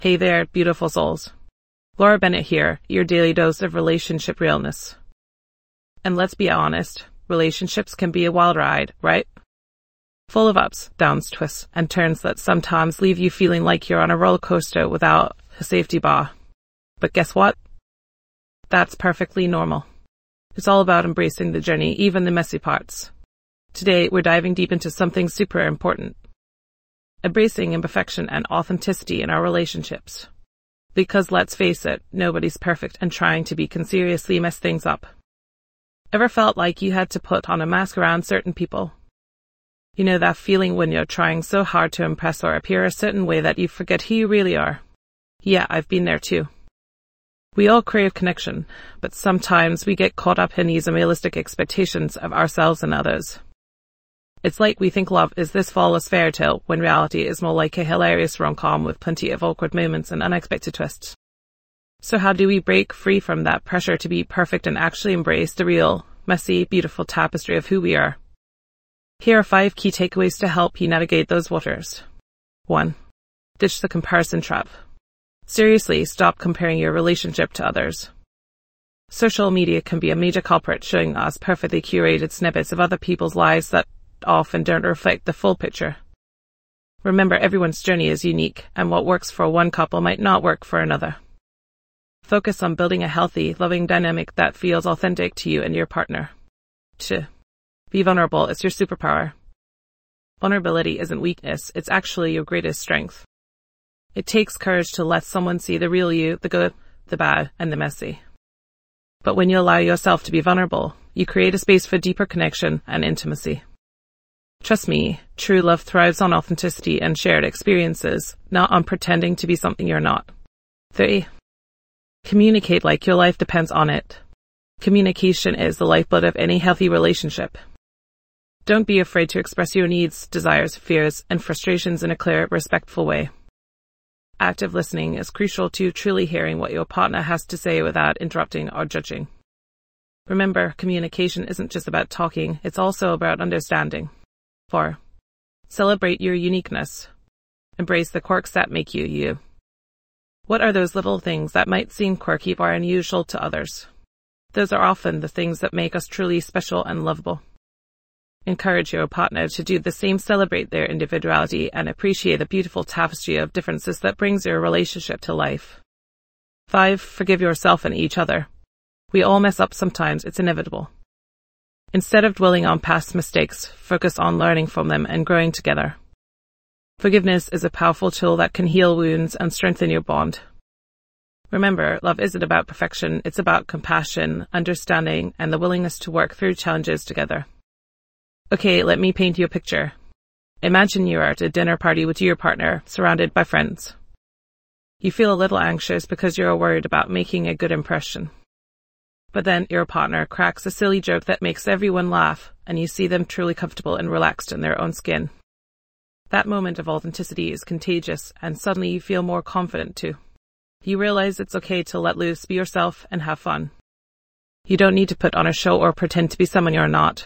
Hey there, beautiful souls. Laura Bennett here, your daily dose of relationship realness. And let's be honest, relationships can be a wild ride, right? Full of ups, downs, twists, and turns that sometimes leave you feeling like you're on a roller coaster without a safety bar. But guess what? That's perfectly normal. It's all about embracing the journey, even the messy parts. Today, we're diving deep into something super important. Embracing imperfection and authenticity in our relationships. Because let's face it, nobody's perfect, and trying to be can seriously mess things up. Ever felt like you had to put on a mask around certain people? You know that feeling when you're trying so hard to impress or appear a certain way that you forget who you really are? Yeah, I've been there too. We all crave connection, but sometimes we get caught up in these unrealistic expectations of ourselves and others. It's like we think love is this flawless fairy tale, when reality is more like a hilarious rom-com with plenty of awkward moments and unexpected twists. So how do we break free from that pressure to be perfect and actually embrace the real, messy, beautiful tapestry of who we are? Here are 5 key takeaways to help you navigate those waters. 1. Ditch the comparison trap. Seriously, stop comparing your relationship to others. Social media can be a major culprit, showing us perfectly curated snippets of other people's lives that often don't reflect the full picture. Remember, everyone's journey is unique, and what works for one couple might not work for another. Focus on building a healthy, loving dynamic that feels authentic to you and your partner. 2. Be vulnerable. It's your superpower. Vulnerability isn't weakness, it's actually your greatest strength. It takes courage to let someone see the real you, the good, the bad, and the messy. But when you allow yourself to be vulnerable, you create a space for deeper connection and intimacy. Trust me, true love thrives on authenticity and shared experiences, not on pretending to be something you're not. 3. Communicate like your life depends on it. Communication is the lifeblood of any healthy relationship. Don't be afraid to express your needs, desires, fears, and frustrations in a clear, respectful way. Active listening is crucial to truly hearing what your partner has to say without interrupting or judging. Remember, communication isn't just about talking, it's also about understanding. 4. Celebrate your uniqueness. Embrace the quirks that make you, you. What are those little things that might seem quirky or unusual to others? Those are often the things that make us truly special and lovable. Encourage your partner to do the same, celebrate their individuality, and appreciate the beautiful tapestry of differences that brings your relationship to life. 5. Forgive yourself and each other. We all mess up sometimes, it's inevitable. Instead of dwelling on past mistakes, focus on learning from them and growing together. Forgiveness is a powerful tool that can heal wounds and strengthen your bond. Remember, love isn't about perfection, it's about compassion, understanding, and the willingness to work through challenges together. Okay, let me paint you a picture. Imagine you're at a dinner party with your partner, surrounded by friends. You feel a little anxious because you're worried about making a good impression. But then your partner cracks a silly joke that makes everyone laugh, and you see them truly comfortable and relaxed in their own skin. That moment of authenticity is contagious, and suddenly you feel more confident too. You realize it's okay to let loose, be yourself, and have fun. You don't need to put on a show or pretend to be someone you're not.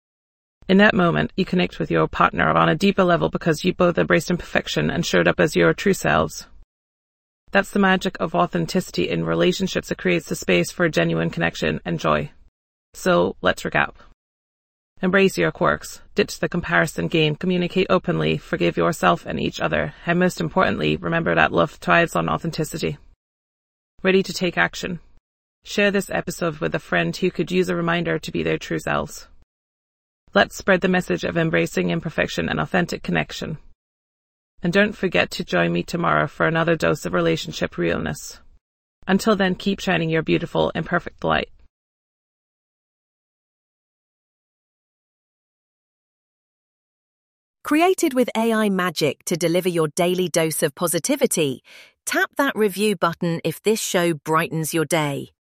In that moment, you connect with your partner on a deeper level because you both embraced imperfection and showed up as your true selves. That's the magic of authenticity in relationships. It creates the space for genuine connection and joy. So, let's recap. Embrace your quirks, ditch the comparison game, communicate openly, forgive yourself and each other, and most importantly, remember that love thrives on authenticity. Ready to take action? Share this episode with a friend who could use a reminder to be their true selves. Let's spread the message of embracing imperfection and authentic connection. And don't forget to join me tomorrow for another dose of relationship realness. Until then, keep shining your beautiful, imperfect light. Created with AI magic to deliver your daily dose of positivity, tap that review button if this show brightens your day.